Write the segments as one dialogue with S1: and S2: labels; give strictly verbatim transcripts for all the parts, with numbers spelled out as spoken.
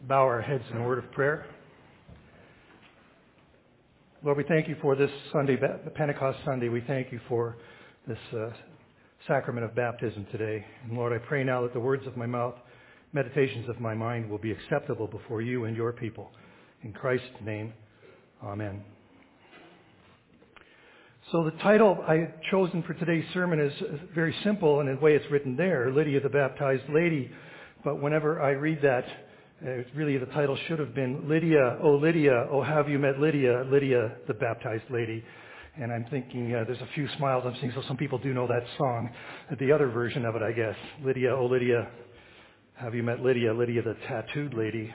S1: bow our heads in a word of prayer. Lord, we thank you for this Sunday, Pentecost Sunday. We thank you for this uh, sacrament of baptism today. And Lord, I pray now that the words of my mouth, meditations of my mind will be acceptable before you and your people. In Christ's name, amen. So the title I had chosen for today's sermon is very simple in the way it's written there, Lydia the Baptized Lady. But whenever I read that, uh, really the title should have been Lydia, oh Lydia, oh have you met Lydia, Lydia the Baptized Lady. And I'm thinking uh, there's a few smiles I'm seeing, so some people do know that song. The other version of it, I guess. Lydia, oh Lydia, have you met Lydia, Lydia the Tattooed Lady.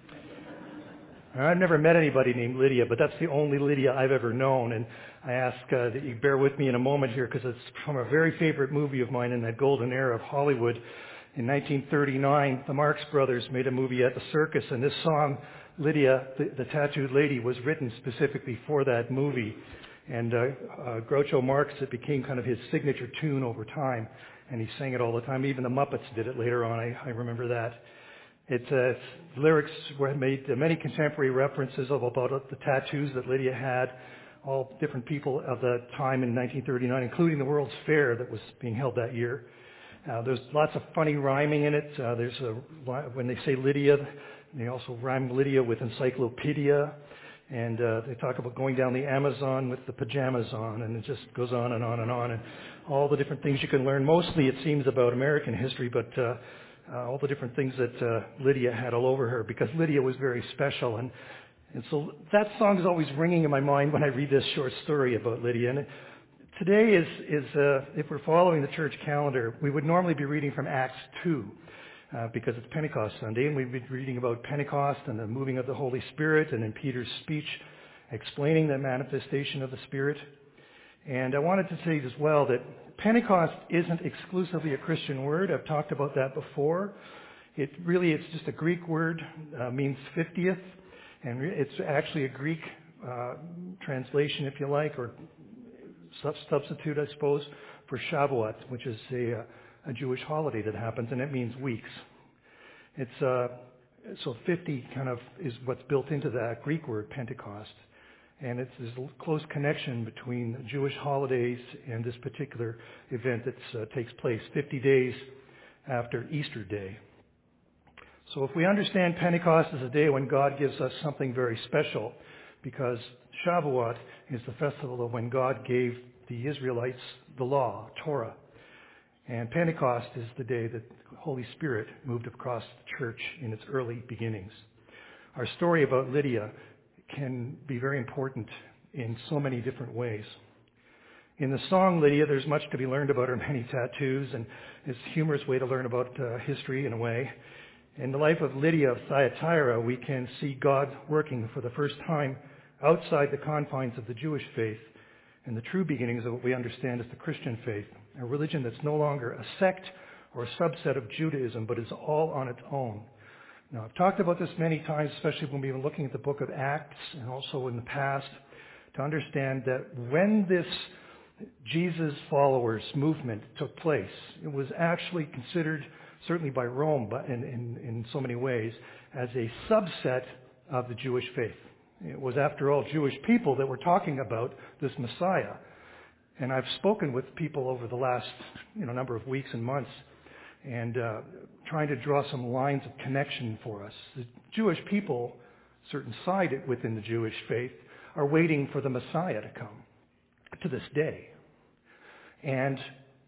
S1: I've never met anybody named Lydia, but that's the only Lydia I've ever known. And I ask uh, that you bear with me in a moment here because it's from a very favorite movie of mine in that golden era of Hollywood. In nineteen thirty-nine, the Marx Brothers made a movie at the circus, and this song, Lydia, the, the Tattooed Lady, was written specifically for that movie. And uh, uh, Groucho Marx, it became kind of his signature tune over time, and he sang it all the time. Even the Muppets did it later on, I, I remember that. Its uh, lyrics were made uh, many contemporary references of about uh, the tattoos that Lydia had, all different people of the time in nineteen thirty-nine, including the World's Fair that was being held that year. Uh, there's lots of funny rhyming in it. Uh, there's a, when they say Lydia, they also rhyme Lydia with encyclopedia, and uh, they talk about going down the Amazon with the pajamas on, and it just goes on and on and on, and all the different things you can learn. Mostly, it seems about American history, but uh, Uh, all the different things that uh, Lydia had all over her, because Lydia was very special. And, and so that song is always ringing in my mind when I read this short story about Lydia. And today is, is uh, if we're following the church calendar, we would normally be reading from Acts two, uh, because it's Pentecost Sunday, and we'd be reading about Pentecost and the moving of the Holy Spirit, and in Peter's speech explaining the manifestation of the Spirit. And I wanted to say as well that Pentecost isn't exclusively a Christian word. I've talked about that before. It really, it's just a Greek word, uh, means fiftieth, and it's actually a Greek uh, translation, if you like, or sub- substitute, I suppose, for Shavuot, which is a, a Jewish holiday that happens, and it means weeks. It's uh, so fifty kind of is what's built into that Greek word, Pentecost. And it's this close connection between Jewish holidays and this particular event that uh, takes place fifty days after Easter Day. So if we understand Pentecost as a day when God gives us something very special, because Shavuot is the festival of when God gave the Israelites the law, Torah. And Pentecost is the day that the Holy Spirit moved across the church in its early beginnings. Our story about Lydia can be very important in so many different ways. In the song Lydia, there's much to be learned about her many tattoos, and it's a humorous way to learn about uh, history in a way. In the life of Lydia of Thyatira, we can see God working for the first time outside the confines of the Jewish faith and the true beginnings of what we understand as the Christian faith, a religion that's no longer a sect or a subset of Judaism, but is all on its own. Now, I've talked about this many times, especially when we've been looking at the book of Acts and also in the past, to understand that when this Jesus followers movement took place, it was actually considered, certainly by Rome, but in, in, in so many ways, as a subset of the Jewish faith. It was, after all, Jewish people that were talking about this Messiah. And I've spoken with people over the last you know, number of weeks and months and uh, trying to draw some lines of connection for us. The Jewish people, certain side within the Jewish faith, are waiting for the Messiah to come to this day. And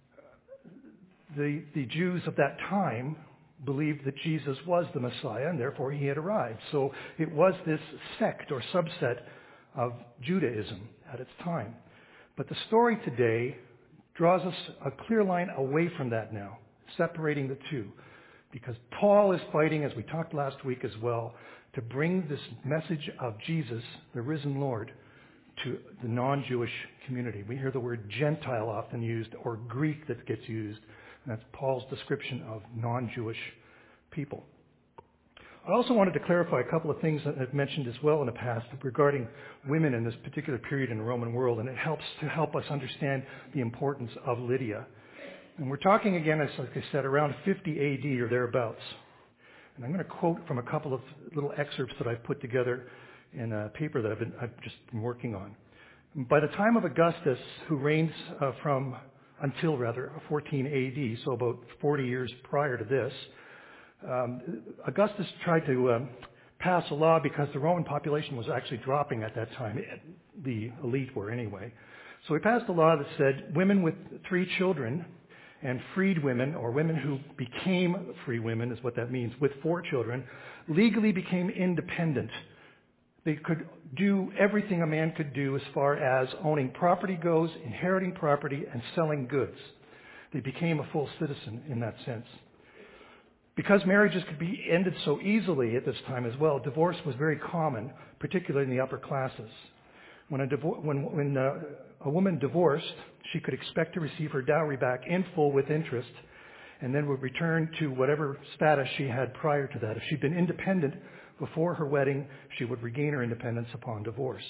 S1: the, the Jews of that time believed that Jesus was the Messiah, and therefore he had arrived. So it was this sect or subset of Judaism at its time. But the story today draws us a clear line away from that now, separating the two, because Paul is fighting, as we talked last week as well, to bring this message of Jesus, the risen Lord, to the non-Jewish community. We hear the word Gentile often used, or Greek that gets used, and that's Paul's description of non-Jewish people. I also wanted to clarify a couple of things that I've mentioned as well in the past regarding women in this particular period in the Roman world, and it helps to help us understand the importance of Lydia. And we're talking again, as like I said, around fifty A D or thereabouts. And I'm going to quote from a couple of little excerpts that I've put together in a paper that I've, been, I've just been working on. By the time of Augustus, who reigns uh, from, until rather, fourteen A D, so about forty years prior to this, um, Augustus tried to um, pass a law because the Roman population was actually dropping at that time. The elite were anyway. So he passed a law that said women with three children and freed women, or women who became free women is what that means, with four children, legally became independent. They could do everything a man could do as far as owning property goes, inheriting property, and selling goods. They became a full citizen in that sense. Because marriages could be ended so easily at this time as well, divorce was very common, particularly in the upper classes. When a, divor- when, when, uh, a woman divorced, she could expect to receive her dowry back in full with interest, and then would return to whatever status she had prior to that. If she'd been independent before her wedding, she would regain her independence upon divorce.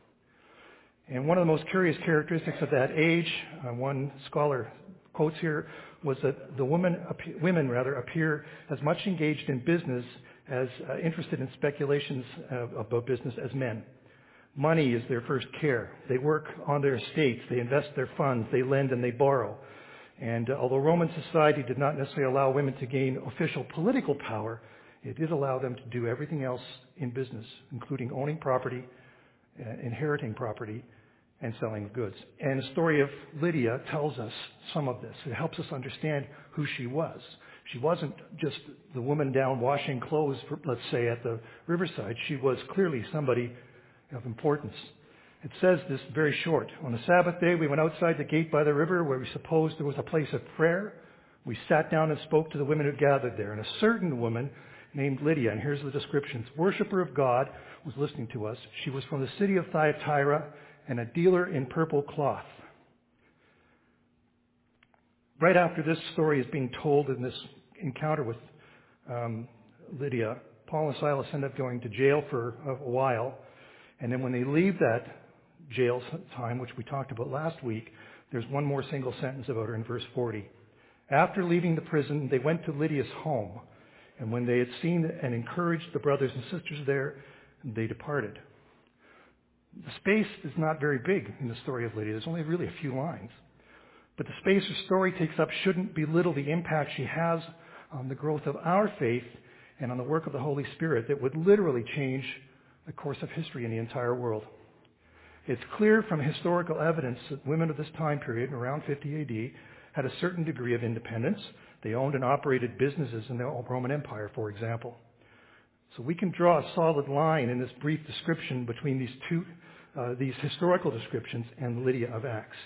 S1: And one of the most curious characteristics of that age, uh, one scholar quotes here, was that the woman, women rather appear as much engaged in business as uh, interested in speculations uh, about business as men. Money is their first care. They work on their estates. They invest their funds. They lend and they borrow. And uh, although Roman society did not necessarily allow women to gain official political power, it did allow them to do everything else in business, including owning property, uh, inheriting property, and selling goods. And the story of Lydia tells us some of this. It helps us understand who she was. She wasn't just the woman down washing clothes, for, let's say, at the riverside. She was clearly somebody of importance. It says this very short. On the Sabbath day, we went outside the gate by the river where we supposed there was a place of prayer. We sat down and spoke to the women who gathered there. And a certain woman named Lydia, and here's the descriptions, worshiper of God, was listening to us. She was from the city of Thyatira and a dealer in purple cloth. Right after this story is being told in this encounter with um, Lydia, Paul and Silas end up going to jail for a while. And then when they leave that jail time, which we talked about last week, there's one more single sentence about her in verse forty. After leaving the prison, they went to Lydia's home. And when they had seen and encouraged the brothers and sisters there, they departed. The space is not very big in the story of Lydia. There's only really a few lines. But the space her story takes up shouldn't belittle the impact she has on the growth of our faith and on the work of the Holy Spirit that would literally change the course of history in the entire world. It's clear from historical evidence that women of this time period, around fifty A D, had a certain degree of independence. They owned and operated businesses in the Roman Empire, for example. So we can draw a solid line in this brief description between these two, uh, these historical descriptions and Lydia of Acts.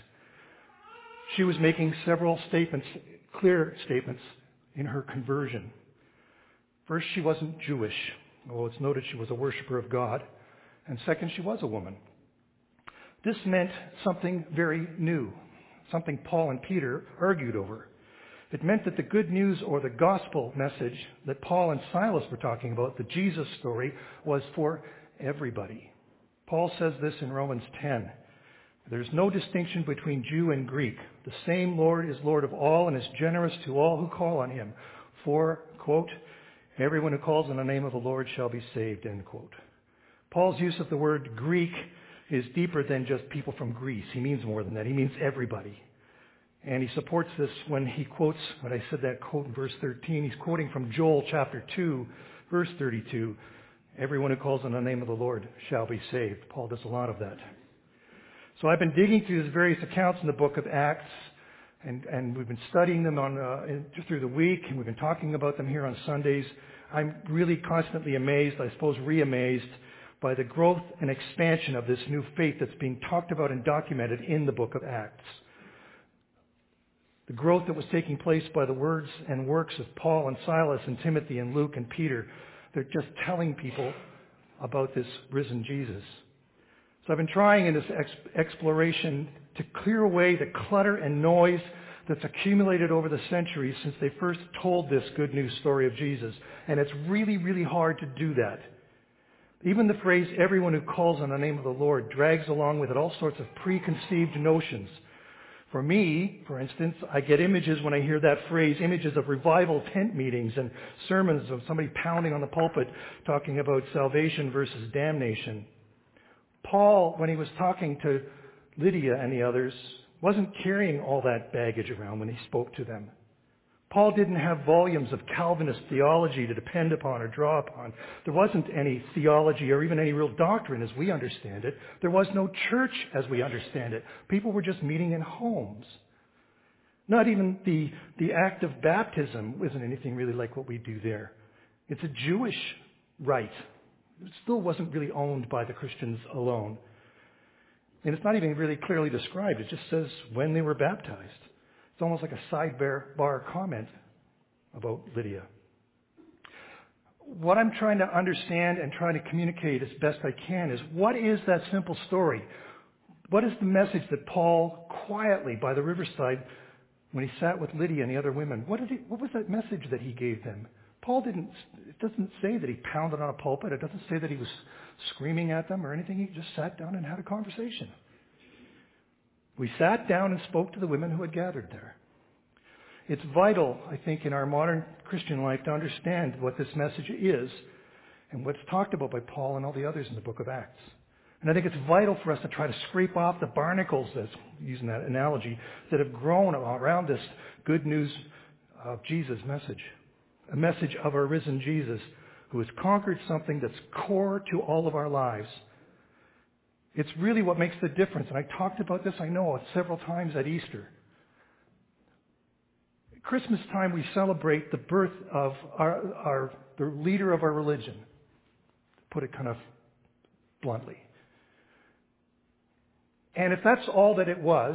S1: She was making several statements, clear statements, in her conversion. First, she wasn't Jewish, although it's noted she was a worshiper of God. And second, she was a woman. This meant something very new, something Paul and Peter argued over. It meant that the good news or the gospel message that Paul and Silas were talking about, the Jesus story, was for everybody. Paul says this in Romans ten. There's no distinction between Jew and Greek. The same Lord is Lord of all and is generous to all who call on him. For, quote, everyone who calls on the name of the Lord shall be saved, end quote. Paul's use of the word Greek is deeper than just people from Greece. He means more than that. He means everybody. And he supports this when he quotes, when I said that quote in verse thirteen, he's quoting from Joel chapter two, verse thirty-two. Everyone who calls on the name of the Lord shall be saved. Paul does a lot of that. So I've been digging through these various accounts in the book of Acts, and, and we've been studying them on uh, in, just through the week, and we've been talking about them here on Sundays. I'm really constantly amazed, I suppose re-amazed, by the growth and expansion of this new faith that's being talked about and documented in the book of Acts. The growth that was taking place by the words and works of Paul and Silas and Timothy and Luke and Peter. They're just telling people about this risen Jesus. So I've been trying in this ex- exploration to clear away the clutter and noise that's accumulated over the centuries since they first told this good news story of Jesus. And it's really, really hard to do that. Even the phrase, everyone who calls on the name of the Lord, drags along with it all sorts of preconceived notions. For me, for instance, I get images when I hear that phrase, images of revival tent meetings and sermons of somebody pounding on the pulpit talking about salvation versus damnation. Paul, when he was talking to Lydia and the others, wasn't carrying all that baggage around when he spoke to them. Paul didn't have volumes of Calvinist theology to depend upon or draw upon. There wasn't any theology or even any real doctrine as we understand it. There was no church as we understand it. People were just meeting in homes. Not even the, the act of baptism isn't anything really like what we do there. It's a Jewish rite. It still wasn't really owned by the Christians alone. And it's not even really clearly described. It just says when they were baptized. It's almost like a sidebar comment about Lydia. What I'm trying to understand and trying to communicate as best I can is, what is that simple story? What is the message that Paul quietly by the riverside, when he sat with Lydia and the other women, what did he, what was that message that he gave them? Paul didn't, it doesn't say that he pounded on a pulpit. It doesn't say that he was screaming at them or anything. He just sat down and had a conversation. We sat down and spoke to the women who had gathered there. It's vital, I think, in our modern Christian life to understand what this message is and what's talked about by Paul and all the others in the book of Acts. And I think it's vital for us to try to scrape off the barnacles, that's using that analogy, that have grown around this good news of Jesus' message. A message of our risen Jesus, who has conquered something that's core to all of our lives. It's really what makes the difference. And I talked about this, I know, several times at Easter. At Christmas time, we celebrate the birth of our, our the leader of our religion, to put it kind of bluntly. And if that's all that it was,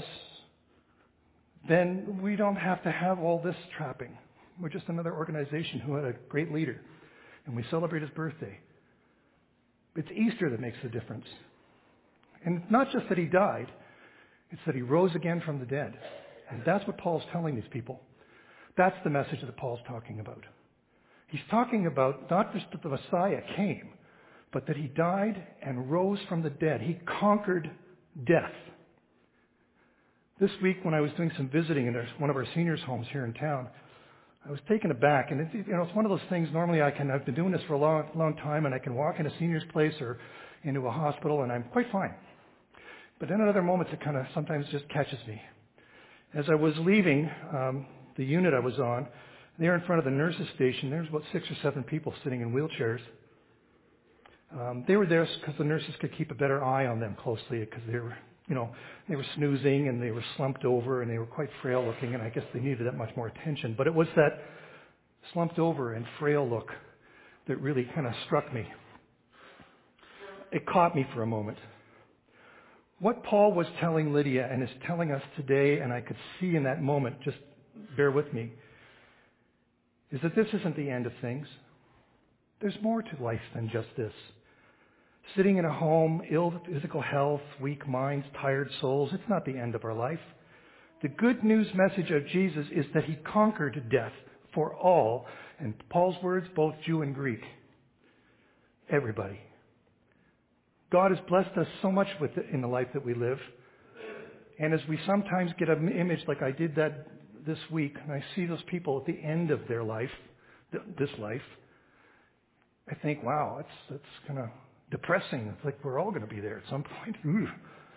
S1: then we don't have to have all this trapping. We're just another organization who had a great leader, and we celebrate his birthday. It's Easter that makes the difference. And not just that he died, it's that he rose again from the dead. And that's what Paul's telling these people. That's the message that Paul's talking about. He's talking about not just that the Messiah came, but that he died and rose from the dead. He conquered death. This week when I was doing some visiting in one of our seniors' homes here in town, I was taken aback. And it's, you know, it's one of those things, normally I can, I've been doing this for a long, long time, and I can walk in a senior's place or into a hospital, and I'm quite fine. But then at other moments, it kind of sometimes just catches me. As I was leaving um, the unit I was on, there in front of the nurses' station, there was about six or seven people sitting in wheelchairs. Um, they were there because the nurses could keep a better eye on them closely, because they were, you know, they were snoozing and they were slumped over and they were quite frail looking, and I guess they needed that much more attention. But it was that slumped over and frail look that really kind of struck me. It caught me for a moment. What Paul was telling Lydia and is telling us today, and I could see in that moment, just bear with me, is that this isn't the end of things. There's more to life than just this. Sitting in a home, ill physical health, weak minds, tired souls, it's not the end of our life. The good news message of Jesus is that he conquered death for all, and Paul's words, both Jew and Greek. Everybody. God has blessed us so much with it in the life that we live. And as we sometimes get an image like I did that this week, and I see those people at the end of their life, this life, I think, wow, it's, it's kind of depressing. It's like we're all going to be there at some point. Ooh.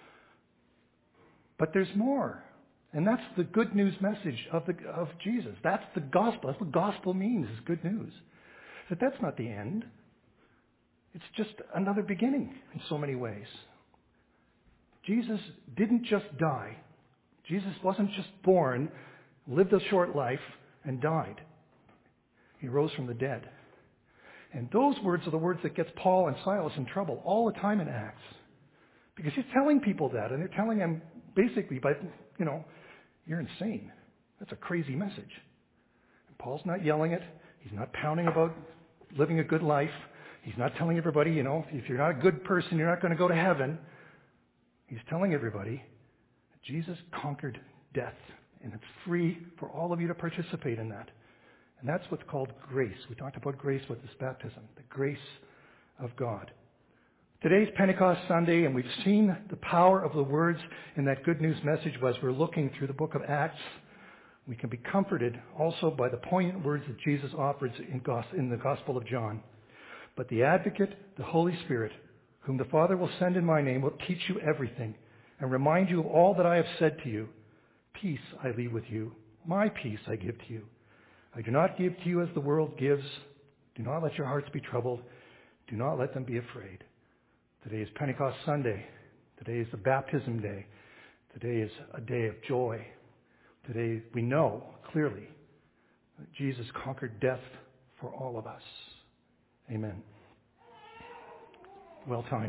S1: But there's more. And that's the good news message of, the, of Jesus. That's the gospel. That's what gospel means, is good news. But that's not the end. It's just another beginning in so many ways. Jesus didn't just die. Jesus wasn't just born, lived a short life, and died. He rose from the dead. And those words are the words that gets Paul and Silas in trouble all the time in Acts. Because he's telling people that, and they're telling them basically, by, you know, you're insane. That's a crazy message. And Paul's not yelling it. He's not pounding about living a good life. He's not telling everybody, you know, if you're not a good person, you're not going to go to heaven. He's telling everybody that Jesus conquered death, and it's free for all of you to participate in that. And that's what's called grace. We talked about grace with this baptism, the grace of God. Today's Pentecost Sunday, and we've seen the power of the words in that good news message as we're looking through the book of Acts. We can be comforted also by the poignant words that Jesus offers in the Gospel of John. But the Advocate, the Holy Spirit, whom the Father will send in my name, will teach you everything and remind you of all that I have said to you. Peace I leave with you. My peace I give to you. I do not give to you as the world gives. Do not let your hearts be troubled. Do not let them be afraid. Today is Pentecost Sunday. Today is the baptism day. Today is a day of joy. Today we know clearly that Jesus conquered death for all of us. Amen. Well timed.